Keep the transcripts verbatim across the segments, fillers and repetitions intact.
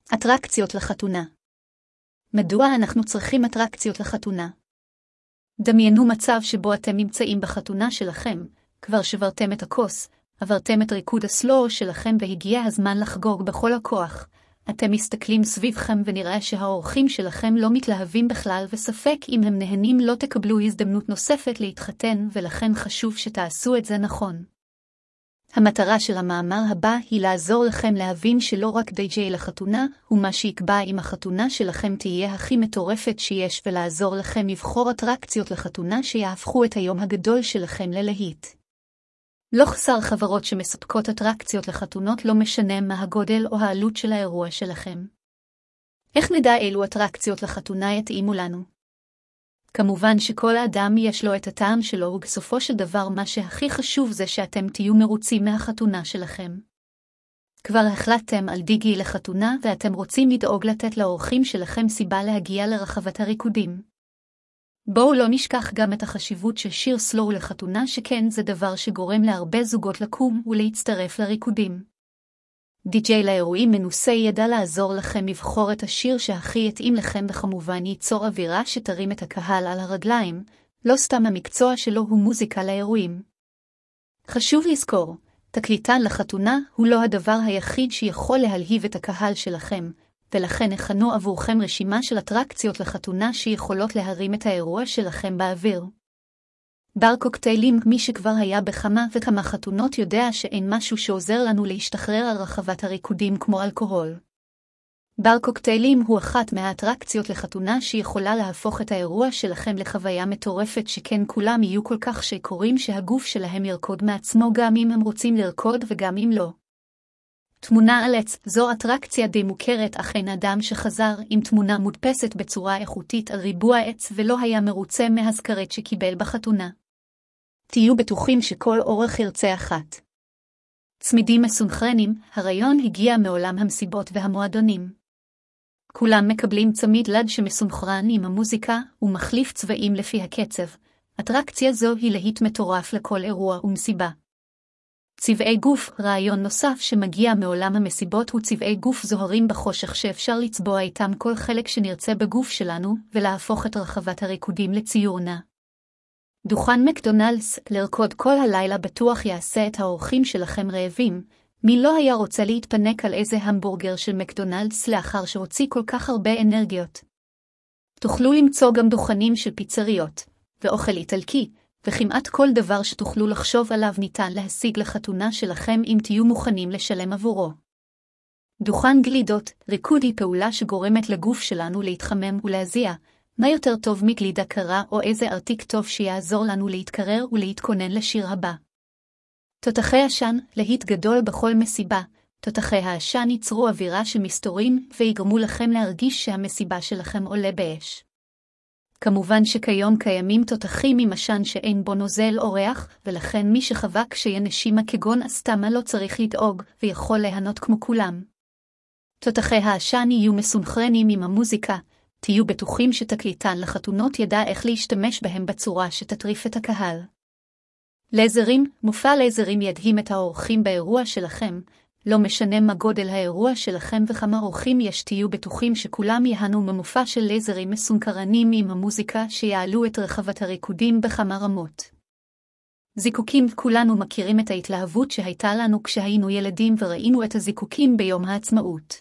אטרקציות לחתונה. מדוע אנחנו צריכים אטרקציות לחתונה? דמיינו מצב שבו אתם נמצאים בחתונה שלכם, כבר שברתם את הכוס, עברתם את ריקוד הסלואו שלכם והגיע הזמן לחגוג בכל הכוח. אתם מסתכלים סביבכם ונראה שהאורחים שלכם לא מתלהבים בכלל וספק אם הם נהנים לא תקבלו הזדמנות נוספת להתחתן ולכן חשוב שתעשו את זה נכון. המטרה של המאמר הבא היא לעזור לכם להבין שלא רק די-ג'יי לחתונה הוא מה שיקבע אם החתונה שלכם תהיה הכי מטורפת שיש ולעזור לכם לבחור אטרקציות לחתונה שיהפכו את היום הגדול שלכם ללהיט. לא חסר חברות שמספקות אטרקציות לחתונות לא משנה מה הגודל או העלות של האירוע שלכם. איך נדע אילו אטרקציות לחתונה יתאימו לנו? כמובן שכל האדם יש לו את הטעם שלו ובסופו של דבר מה שהכי חשוב זה שאתם תהיו מרוצים מהחתונה שלכם. כבר החלטתם על די-ג'יי לחתונה ואתם רוצים לדאוג לתת לאורחים שלכם סיבה להגיע לרחבת הריקודים. בואו לא נשכח גם את החשיבות של שיר סלואו לחתונה שכן זה דבר שגורם להרבה זוגות לקום ולהצטרף לריקודים. די-ג'יי לאירועים מנוסה ידע לעזור לכם לבחור את השיר שהכי יתאים לכם וכמובן ייצור אווירה שתרים את הקהל על הרגליים, לא סתם המקצוע שלו הוא מוזיקה לאירועים. חשוב לזכור, תקליטן לחתונה הוא לא הדבר היחיד שיכול להלהיב את הקהל שלכם, ולכן הכנו עבורכם רשימה של אטרקציות לחתונה שיכולות להרים את האירוע שלכם באוויר. בר קוקטיילים, מי שכבר היה בכמה וכמה חתונות יודע שאין משהו שעוזר לנו להשתחרר על רחבת הריקודים כמו אלכוהול. בר קוקטיילים הוא אחת מהאטרקציות לחתונה שיכולה להפוך את האירוע שלכם לחוויה מטורפת שכן כולם יהיו כל כך שיכורים שהגוף שלהם ירקוד מעצמו גם אם הם רוצים לרקוד וגם אם לא. תמונה על עץ, זו אטרקציה די מוכרת אך אין אדם שחזר עם תמונה מודפסת בצורה איכותית על ריבוע עץ ולא היה מרוצה מהזכרת שקיבל בחתונה. תהיו בטוחים שכל אורך ירצה אחת. צמידים מסונכרנים, הרעיון הגיע מעולם המסיבות והמועדונים. כולם מקבלים צמיד לד שמסונכרן עם המוזיקה ומחליף צבעים לפי הקצב. אטרקציה זו היא להיט מטורף לכל אירוע ומסיבה. צבעי גוף, רעיון נוסף שמגיע מעולם המסיבות הוא צבעי גוף זוהרים בחושך שאפשר לצבוע איתם כל חלק שנרצה בגוף שלנו ולהפוך את רחבת הריקודים לציור נע. דוכן מקדונלדס, לרקוד כל הלילה בטוח יעשה את האורחים שלכם רעבים. מי לא היה רוצה להתפנק על איזה המבורגר של מקדונלדס לאחר שהוציא כל כך הרבה אנרגיות? תוכלו למצוא גם דוכנים של פיצריות, ואוכל איטלקי, וכמעט כל דבר שתוכלו לחשוב עליו ניתן להשיג לחתונה שלכם אם תהיו מוכנים לשלם עבורו. דוכן גלידות, ריקוד היא פעולה שגורמת לגוף שלנו להתחמם ולהזיע. מה יותר טוב מגלידה קרה או איזה ארטיק טוב שיעזור לנו להתקרר ולהתכונן לשיר הבא. תותחי עשן, להיט גדול בכל מסיבה, תותחי העשן ייצרו אווירה של מסתורין ויגרמו לכם להרגיש שהמסיבה שלכם עולה באש. כמובן שכיום קיימים תותחים עם עשן שאין בו נוזל או ריח, ולכן מי שחווה קשיי נשימה כגון אסתמה לא צריך לדאוג ויכול ליהנות כמו כולם. תותחי העשן יהיו מסונכרנים עם המוזיקה, תהיו בטוחים שתקליטן לחתונות ידע איך להשתמש בהם בצורה שתטריף את הקהל. לייזרים, מופע לייזרים ידהים את האורחים באירוע שלכם, לא משנה מה גודל האירוע שלכם וכמה אורחים יש תהיו בטוחים שכולם יהנו ממופע של לייזרים מסונכרנים עם המוזיקה שיעלו את רחבת הריקודים בכמה רמות. זיקוקים, כולנו מכירים את ההתלהבות שהייתה לנו כשהיינו ילדים וראינו את הזיקוקים ביום העצמאות.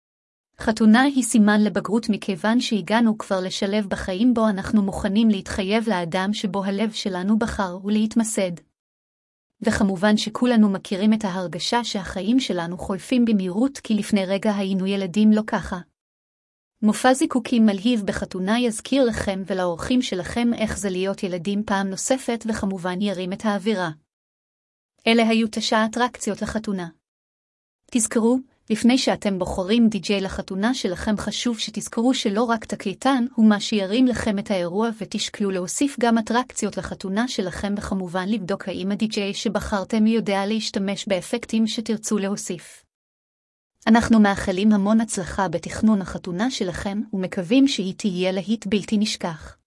חתונה היא סימן לבגרות מכיוון שהגענו כבר לשלב בחיים בו אנחנו מוכנים להתחייב לאדם שבו הלב שלנו בחר ולהתמסד. וכמובן שכולנו מכירים את ההרגשה שהחיים שלנו חולפים במהירות כי לפני רגע היינו ילדים לא ככה. מופע זיקוקים מלהיב בחתונה יזכיר לכם ולאורחים שלכם איך זה להיות ילדים פעם נוספת וכמובן ירים את האווירה. אלה היו תשע אטרקציות לחתונה. תזכרו, לפני שאתם בוחרים די-ג'יי לחתונה שלכם חשוב שתזכרו שלא רק תקליטן הוא מה שירים לכם את האירוע ותשקלו להוסיף גם אטרקציות לחתונה שלכם וכמובן לבדוק האם הדי-ג'יי שבחרתם יודע להשתמש באפקטים שתרצו להוסיף. אנחנו מאחלים המון הצלחה בתכנון החתונה שלכם ומקווים שהיא תהיה להיט בלתי נשכח.